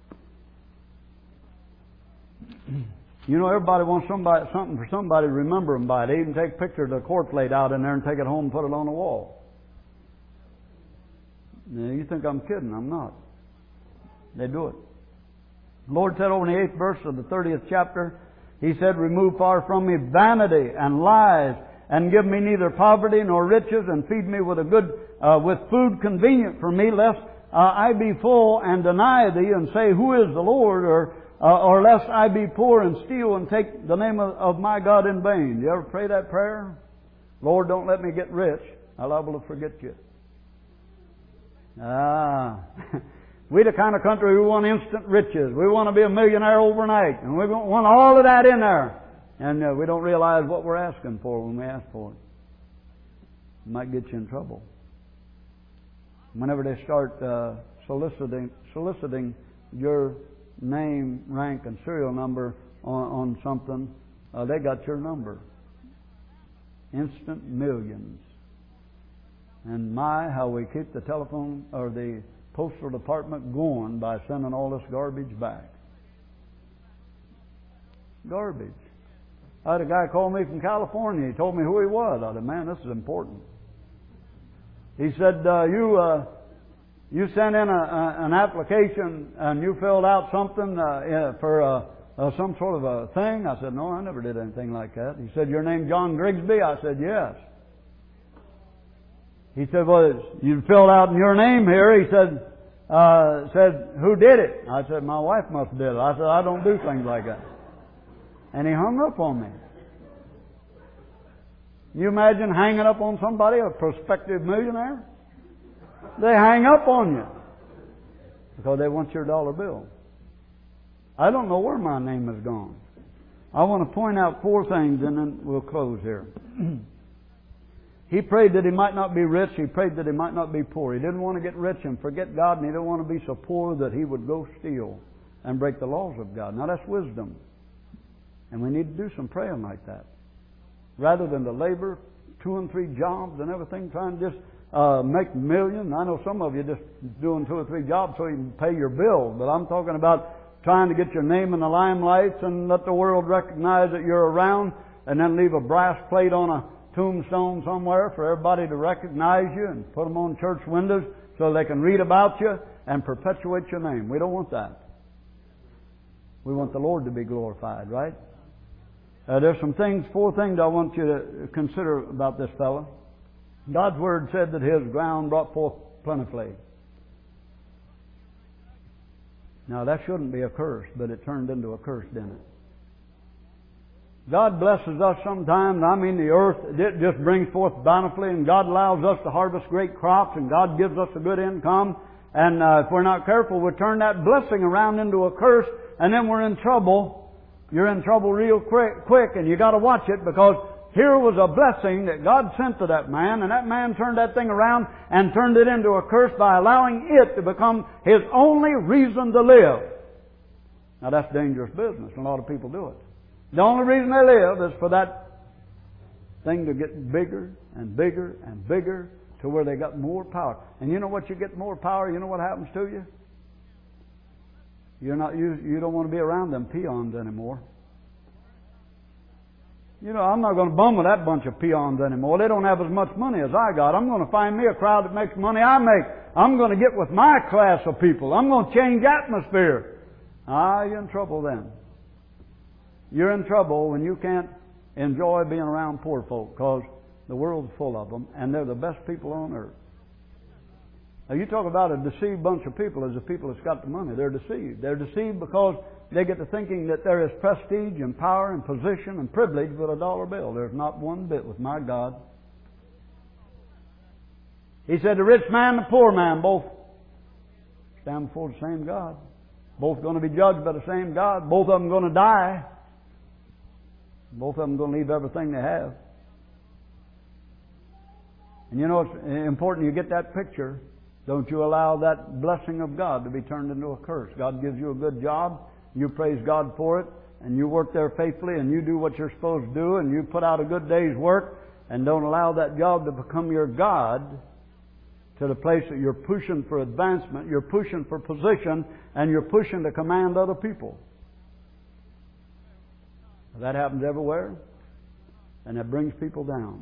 You know, everybody wants somebody, something for somebody to remember them by. They even take pictures of the corpse laid out in there and take it home and put it on the wall. Now, you think I'm kidding. I'm not. They do it. The Lord said over in the eighth verse of the thirtieth chapter, He said, remove far from me vanity and lies, and give me neither poverty nor riches, and feed me with a good, uh, with food convenient for me, lest uh, I be full and deny Thee, and say, Who is the Lord? Or Uh, or lest I be poor and steal and take the name of, of my God in vain. You ever pray that prayer? Lord, don't let me get rich. I'm liable to forget You. Ah. We're the kind of country who want instant riches. We want to be a millionaire overnight. And we want all of that in there. And uh, we don't realize what we're asking for when we ask for it. It might get you in trouble. Whenever they start uh, soliciting, soliciting your name, rank, and serial number on, on something, uh, they got your number. Instant millions. And my, how we keep the telephone or the postal department going by sending all this garbage back. Garbage. I had a guy call me from California. He told me who he was. I said, man, this is important. He said, uh, you uh, you sent in a, a, an application and you filled out something uh, for uh, uh, some sort of a thing. I said, no, I never did anything like that. He said, your name John Grigsby? I said, yes. He said, well, you filled out in your name here. He said, uh, said, who did it? I said, my wife must have did it. I said, I don't do things like that. And he hung up on me. You imagine hanging up on somebody, a prospective millionaire? They hang up on you because they want your dollar bill. I don't know where my name has gone. I want to point out four things and then we'll close here. He prayed that he might not be rich. He prayed that he might not be poor. He didn't want to get rich and forget God, and he didn't want to be so poor that he would go steal and break the laws of God. Now that's wisdom. And we need to do some praying like that. Rather than to labor two and three jobs and everything, trying to just uh, make millions. I know some of you just doing two or three jobs so you can pay your bills. But I'm talking about trying to get your name in the limelight and let the world recognize that you're around, and then leave a brass plate on a tombstone somewhere for everybody to recognize you and put them on church windows so they can read about you and perpetuate your name. We don't want that. We want the Lord to be glorified, right? Uh, there's some things, four things I want you to consider about this fellow. God's Word said that his ground brought forth plentifully. Now that shouldn't be a curse, but it turned into a curse, didn't it? God blesses us sometimes. I mean, the earth it just brings forth bountifully, and God allows us to harvest great crops, and God gives us a good income. And uh, if we're not careful, we'll turn that blessing around into a curse, and then we're in trouble. You're in trouble real quick, quick, and you got to watch it, because here was a blessing that God sent to that man, and that man turned that thing around and turned it into a curse by allowing it to become his only reason to live. Now that's dangerous business, and a lot of people do it. The only reason they live is for that thing to get bigger and bigger and bigger to where they got more power. And you know what? You get more power, you know what happens to you? You're not, you, you don't want to be around them peons anymore. You know, I'm not going to bum with that bunch of peons anymore. They don't have as much money as I got. I'm going to find me a crowd that makes money I make. I'm going to get with my class of people. I'm going to change atmosphere. Ah, you're in trouble then. You're in trouble when you can't enjoy being around poor folk, because the world's full of them, and they're the best people on earth. Now you talk about a deceived bunch of people as the people that's got the money. They're deceived. They're deceived because they get to thinking that there is prestige and power and position and privilege with a dollar bill. There's not one bit with my God. He said the rich man and the poor man both stand before the same God. Both going to be judged by the same God. Both of them going to die. Both of them going to leave everything they have. And you know, it's important you get that picture. Don't you allow that blessing of God to be turned into a curse. God gives you a good job. You praise God for it. And you work there faithfully. And you do what you're supposed to do. And you put out a good day's work. And don't allow that job to become your God, to the place that you're pushing for advancement. You're pushing for position. And you're pushing to command other people. That happens everywhere, and it brings people down.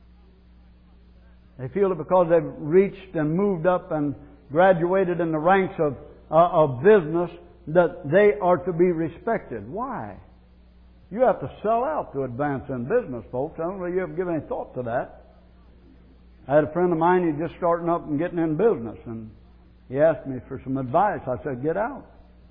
They feel it because they've reached and moved up and graduated in the ranks of uh, of business that they are to be respected. Why? You have to sell out to advance in business, folks. I don't know if you ever give any thought to that. I had a friend of mine, he's just starting up and getting in business, and he asked me for some advice. I said, get out.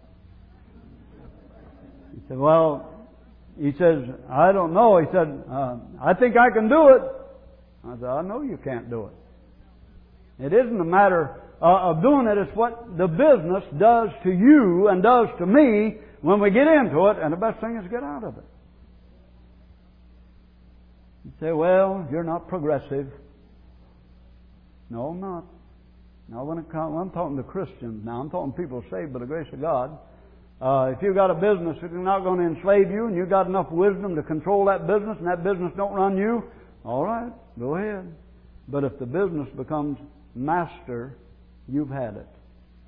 He said, well, He says, I don't know. He said, uh, I think I can do it. I said, I know you can't do it. It isn't a matter uh, of doing it. It's what the business does to you and does to me when we get into it. And the best thing is get out of it. You say, well, you're not progressive. No, I'm not. Now, when it comes, I'm talking to Christians now. I'm talking to people saved by the grace of God. Uh, if you've got a business that's not going to enslave you, and you've got enough wisdom to control that business, and that business don't run you, all right, go ahead. But if the business becomes master, you've had it.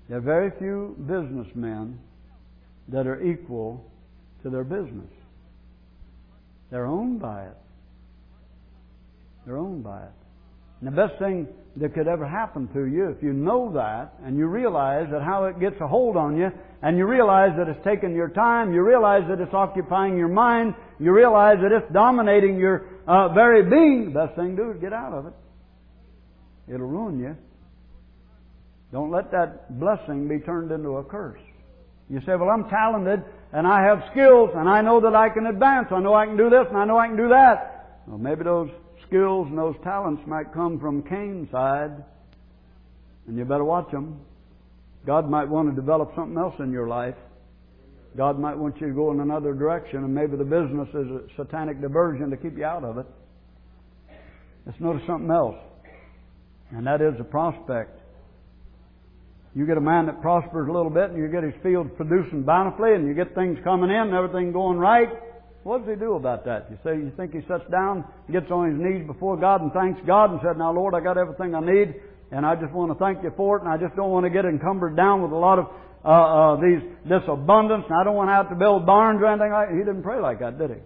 There are very few businessmen that are equal to their business. They're owned by it. They're owned by it. And the best thing that could ever happen to you, if you know that, and you realize that how it gets a hold on you, and you realize that it's taking your time, you realize that it's occupying your mind, you realize that it's dominating your uh, very being, the best thing to do is get out of it. It'll ruin you. Don't let that blessing be turned into a curse. You say, well, I'm talented, and I have skills, and I know that I can advance. I know I can do this, and I know I can do that. Well, maybe those skills and those talents might come from Cain's side, and you better watch them. God might want to develop something else in your life. God might want you to go in another direction, and maybe the business is a satanic diversion to keep you out of it. Let's notice something else, and that is a prospect. You get a man that prospers a little bit, and you get his fields producing bountifully, and you get things coming in and everything going right. What does he do about that? You say, you think he sits down, gets on his knees before God and thanks God and said, now Lord, I got everything I need, and I just want to thank you for it, and I just don't want to get encumbered down with a lot of uh, uh, these this abundance, and I don't want to have to build barns or anything like that. He didn't pray like that, did he?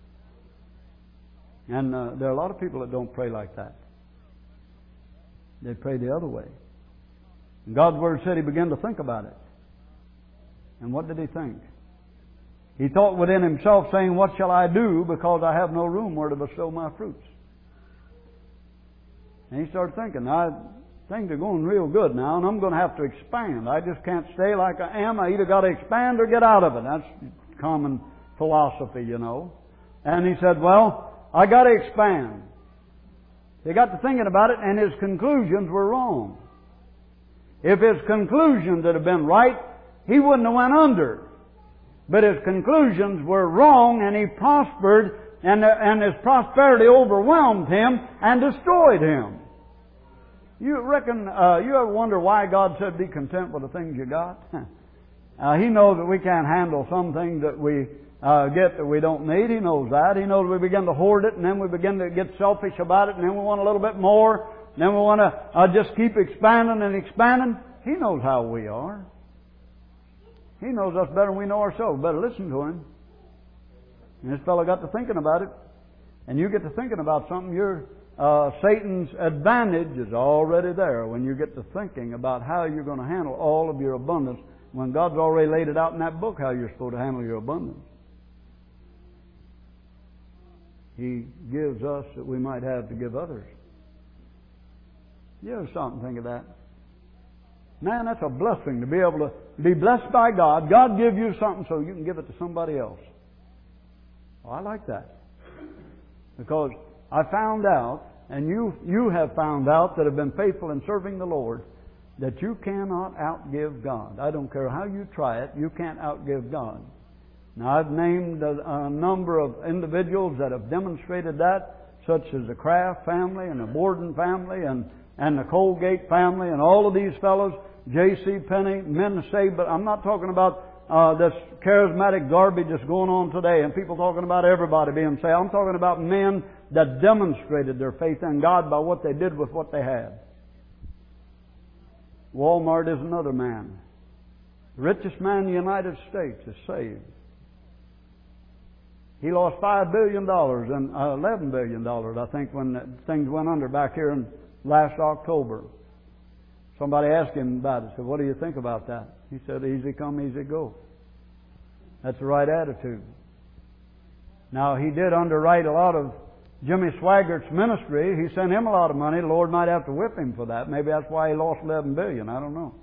And uh, there are a lot of people that don't pray like that. They pray the other way. And God's Word said he began to think about it. And what did he think? He thought within himself, saying, what shall I do, because I have no room where to bestow my fruits? And he started thinking, now, things are going real good now, and I'm going to have to expand. I just can't stay like I am. I either got to expand or get out of it. That's common philosophy, you know. And he said, well, I got to expand. He got to thinking about it, and his conclusions were wrong. If his conclusions had been right, he wouldn't have went under. But his conclusions were wrong, and he prospered, and, and his prosperity overwhelmed him and destroyed him. You reckon, uh, you ever wonder why God said be content with the things you got? uh, he knows that we can't handle some things that we uh, get that we don't need. He knows that. He knows we begin to hoard it, and then we begin to get selfish about it, and then we want a little bit more. Then we want to uh, just keep expanding and expanding. He knows how we are. He knows us better than we know ourselves. Better listen to him. And this fellow got to thinking about it. And you get to thinking about something, your uh, Satan's advantage is already there when you get to thinking about how you're going to handle all of your abundance when God's already laid it out in that book how you're supposed to handle your abundance. He gives us that we might have to give others. You ever stop and think of that? Man, that's a blessing to be able to be blessed by God. God give you something so you can give it to somebody else. Well, I like that. Because I found out, and you you have found out that have been faithful in serving the Lord, that you cannot outgive God. I don't care how you try it, you can't outgive God. Now, I've named a, a number of individuals that have demonstrated that, such as the Kraft family and the Borden family and and the Colgate family and all of these fellows, J C. Penney, men to say, but I'm not talking about uh, this charismatic garbage that's going on today and people talking about everybody being saved. I'm talking about men that demonstrated their faith in God by what they did with what they had. Walmart is another man. The richest man in the United States is saved. He lost five billion dollars and uh, eleven billion dollars, I think, when things went under back here in last October. Somebody asked him about it. Said, what do you think about that? He said, easy come, easy go. That's the right attitude. Now, he did underwrite a lot of Jimmy Swaggart's ministry. He sent him a lot of money. The Lord might have to whip him for that. Maybe that's why he lost eleven billion dollars. I don't know.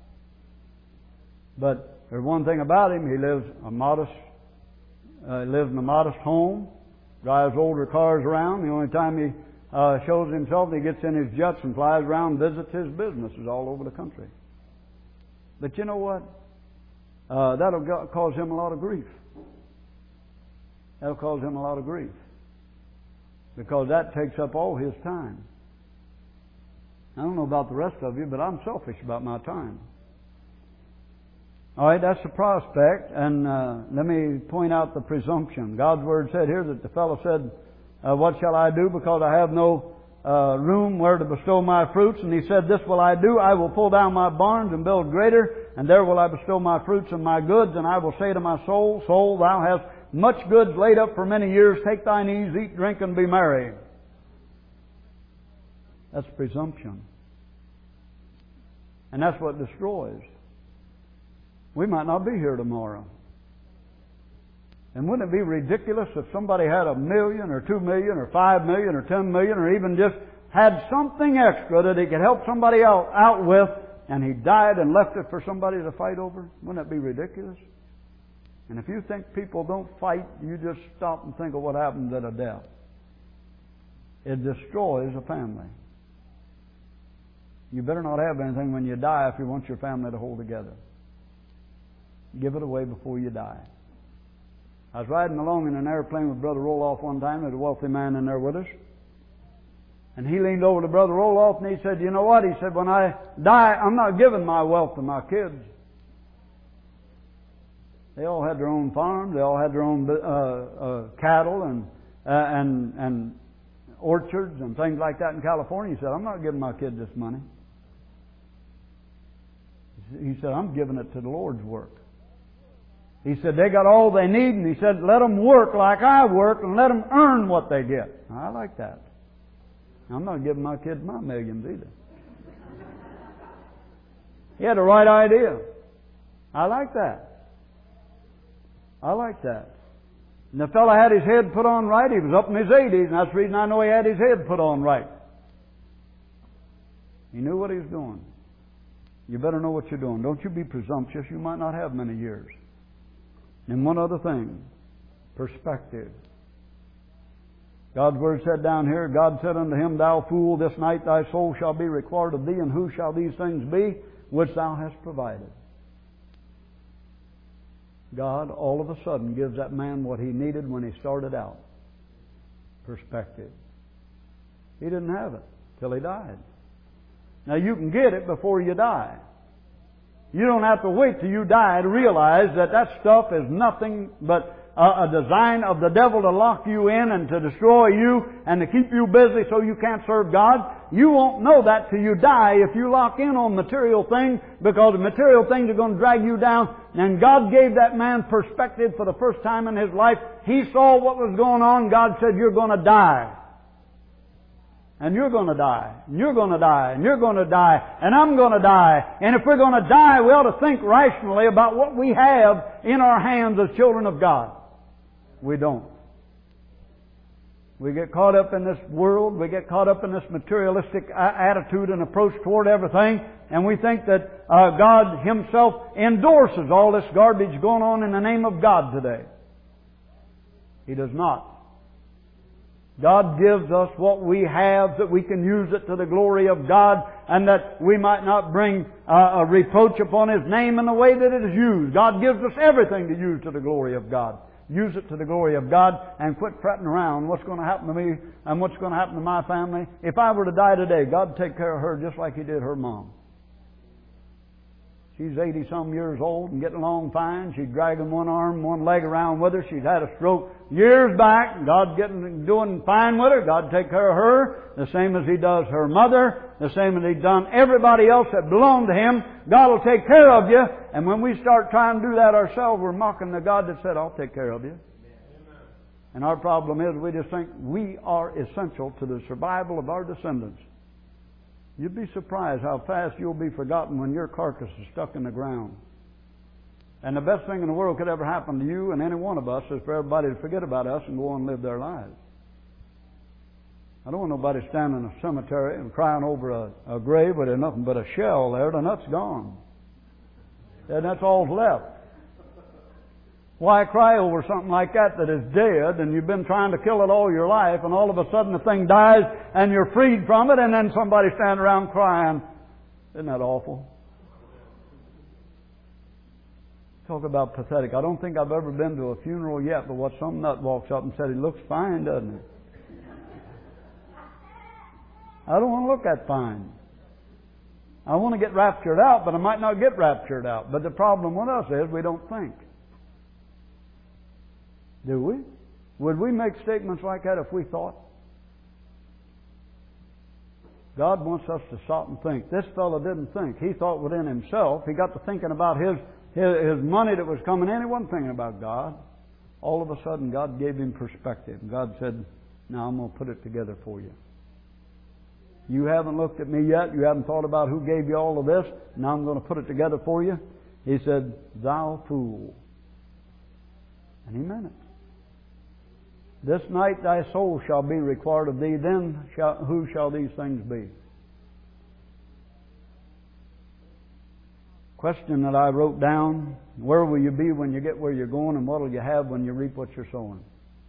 But there's one thing about him. He lives a modest, uh, he lives in a modest home, drives older cars around. The only time he Uh, shows himself, he gets in his jets and flies around and visits his businesses all over the country. But you know what? Uh, that'll go- cause him a lot of grief. That'll cause him a lot of grief. Because that takes up all his time. I don't know about the rest of you, but I'm selfish about my time. All right, that's the prospect. And uh, let me point out the presumption. God's Word said here that the fellow said, Uh, what shall I do because I have no uh, room where to bestow my fruits. And he said, this will I do. I will pull down my barns and build greater, and there will I bestow my fruits and my goods. And I will say to my soul, soul, thou hast much goods laid up for many years. Take thine ease, eat, drink, and be merry. That's presumption. And that's what destroys. We might not be here tomorrow. And wouldn't it be ridiculous if somebody had a million or two million or five million or ten million or even just had something extra that he could help somebody out, out with, and he died and left it for somebody to fight over? Wouldn't that be ridiculous? And if you think people don't fight, you just stop and think of what happens at a death. It destroys a family. You better not have anything when you die if you want your family to hold together. Give it away before you die. I was riding along in an airplane with Brother Roloff one time. There's a wealthy man in there with us. And he leaned over to Brother Roloff and he said, you know what? He said, when I die, I'm not giving my wealth to my kids. They all had their own farms. They all had their own uh, uh, cattle and, uh, and, and orchards and things like that in California. He said, I'm not giving my kids this money. He said, I'm giving it to the Lord's work. He said, they got all they need, and he said, let them work like I work and let them earn what they get. I like that. I'm not giving my kids my millions either. He had the right idea. I like that. I like that. And the fellow had his head put on right. He was up in his eighties, and that's the reason I know he had his head put on right. He knew what he was doing. You better know what you're doing. Don't you be presumptuous. You might not have many years. And one other thing, perspective. God's Word said down here, God said unto him, thou fool, this night thy soul shall be required of thee, and who shall these things be which thou hast provided? God all of a sudden gives that man what he needed when he started out. Perspective. He didn't have it till he died. Now you can get it before you die. You don't have to wait till you die to realize that that stuff is nothing but a, a design of the devil to lock you in and to destroy you and to keep you busy so you can't serve God. You won't know that till you die if you lock in on material things, because the material things are going to drag you down. And God gave that man perspective for the first time in his life. He saw what was going on. God said, you're going to die. And you're going to die. And you're going to die. And you're going to die. And I'm going to die. And if we're going to die, we ought to think rationally about what we have in our hands as children of God. We don't. We get caught up in this world. We get caught up in this materialistic attitude and approach toward everything. And we think that uh, God Himself endorses all this garbage going on in the name of God today. He does not. God gives us what we have that we can use it to the glory of God, and that we might not bring uh, a reproach upon His name in the way that it is used. God gives us everything to use to the glory of God. Use it to the glory of God and quit fretting around what's going to happen to me and what's going to happen to my family. If I were to die today, God would take care of her just like He did her mom. She's eighty-some years old and getting along fine. She's dragging one arm, one leg around with her. She's had a stroke years back. God's getting doing fine with her. God take care of her the same as He does her mother, the same as He's done everybody else that belonged to Him. God will take care of you. And when we start trying to do that ourselves, we're mocking the God that said, I'll take care of you. Amen. And our problem is we just think we are essential to the survival of our descendants. You'd be surprised how fast you'll be forgotten when your carcass is stuck in the ground. And the best thing in the world could ever happen to you and any one of us is for everybody to forget about us and go on and live their lives. I don't want nobody standing in a cemetery and crying over a, a grave where there's nothing but a shell there. The nut's gone. And that's all's left. Why cry over something like that that is dead and you've been trying to kill it all your life, and all of a sudden the thing dies and you're freed from it, and then somebody standing around crying? Isn't that awful? Talk about pathetic. I don't think I've ever been to a funeral yet but what some nut walks up and said, he looks fine, doesn't he? I don't want to look that fine. I want to get raptured out, but I might not get raptured out. But the problem with us is we don't think. Do we? Would we make statements like that if we thought? God wants us to stop and think. This fellow didn't think. He thought within himself. He got to thinking about his, his, his money that was coming in. He wasn't thinking about God. All of a sudden, God gave him perspective. God said, now I'm going to put it together for you. You haven't looked at me yet. You haven't thought about who gave you all of this. Now I'm going to put it together for you. He said, thou fool. And he meant it. This night thy soul shall be required of thee. Then shall, who shall these things be? Question that I wrote down. Where will you be when you get where you're going, and what will you have when you reap what you're sowing?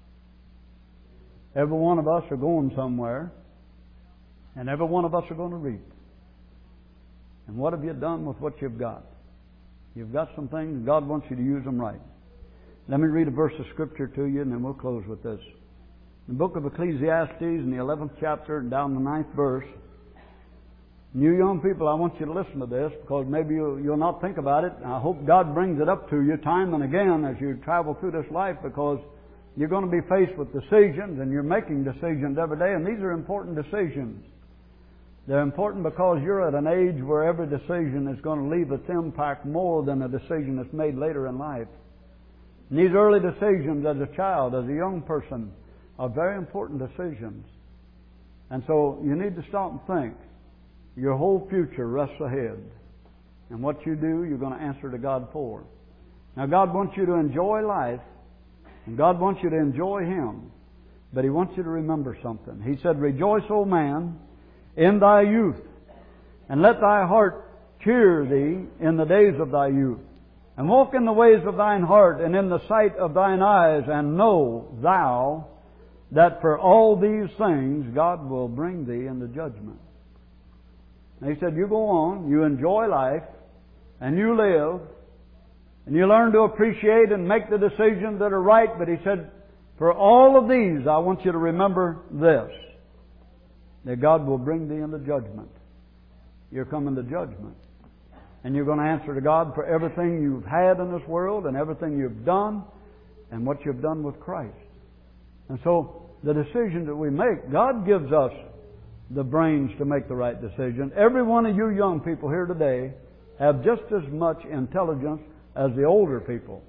Every one of us are going somewhere, and every one of us are going to reap. And what have you done with what you've got? You've got some things, God wants you to use them right. Let me read a verse of Scripture to you, and then we'll close with this. In the book of Ecclesiastes, in the eleventh chapter, and down the ninth verse, you young people, I want you to listen to this, because maybe you'll, you'll not think about it. I hope God brings it up to you time and again as you travel through this life, because you're going to be faced with decisions, and you're making decisions every day, and these are important decisions. They're important because you're at an age where every decision is going to leave its impact more than a decision that's made later in life. And these early decisions as a child, as a young person, are very important decisions. And so you need to stop and think. Your whole future rests ahead. And what you do, you're going to answer to God for. Now God wants you to enjoy life, and God wants you to enjoy Him. But He wants you to remember something. He said, rejoice, O man, in thy youth, and let thy heart cheer thee in the days of thy youth. And walk in the ways of thine heart, and in the sight of thine eyes, and know thou that for all these things God will bring thee into judgment. And He said, you go on, you enjoy life, and you live, and you learn to appreciate and make the decisions that are right. But He said, for all of these, I want you to remember this, that God will bring thee into judgment. You're coming to judgment. And you're going to answer to God for everything you've had in this world, and everything you've done, and what you've done with Christ. And so, the decision that we make, God gives us the brains to make the right decision. Every one of you young people here today have just as much intelligence as the older people.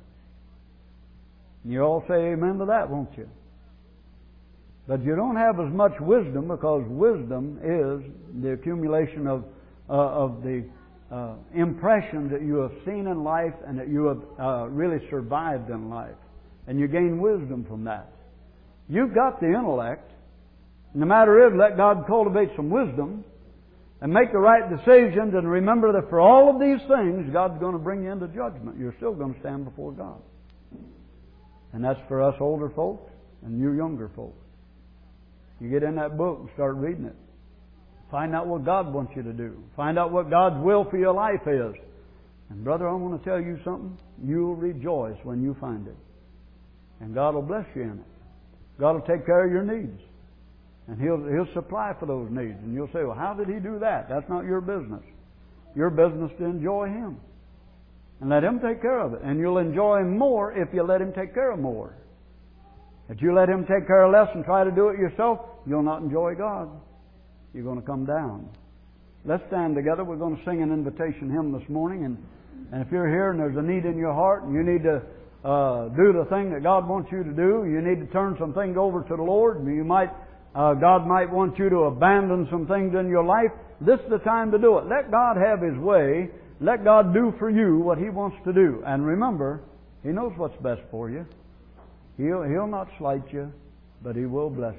And you all say amen to that, won't you? But you don't have as much wisdom, because wisdom is the accumulation of, uh, of the Uh, impression that you have seen in life, and that you have uh, really survived in life. And you gain wisdom from that. You've got the intellect. And the matter is, let God cultivate some wisdom and make the right decisions, and remember that for all of these things, God's going to bring you into judgment. You're still going to stand before God. And that's for us older folks and you younger folks. You get in that book and start reading it. Find out what God wants you to do. Find out what God's will for your life is. And brother, I want to tell you something. You'll rejoice when you find it. And God will bless you in it. God will take care of your needs. And He'll, He'll supply for those needs. And you'll say, well, how did He do that? That's not your business. Your business to enjoy Him. And let Him take care of it. And you'll enjoy Him more if you let Him take care of more. If you let Him take care of less and try to do it yourself, you'll not enjoy God. You're going to come down. Let's stand together. We're going to sing an invitation hymn this morning. And, and if you're here and there's a need in your heart, and you need to uh, do the thing that God wants you to do, you need to turn some things over to the Lord. You might, uh, God might want you to abandon some things in your life. This is the time to do it. Let God have His way. Let God do for you what He wants to do. And remember, He knows what's best for you. He'll, he'll not slight you, but He will bless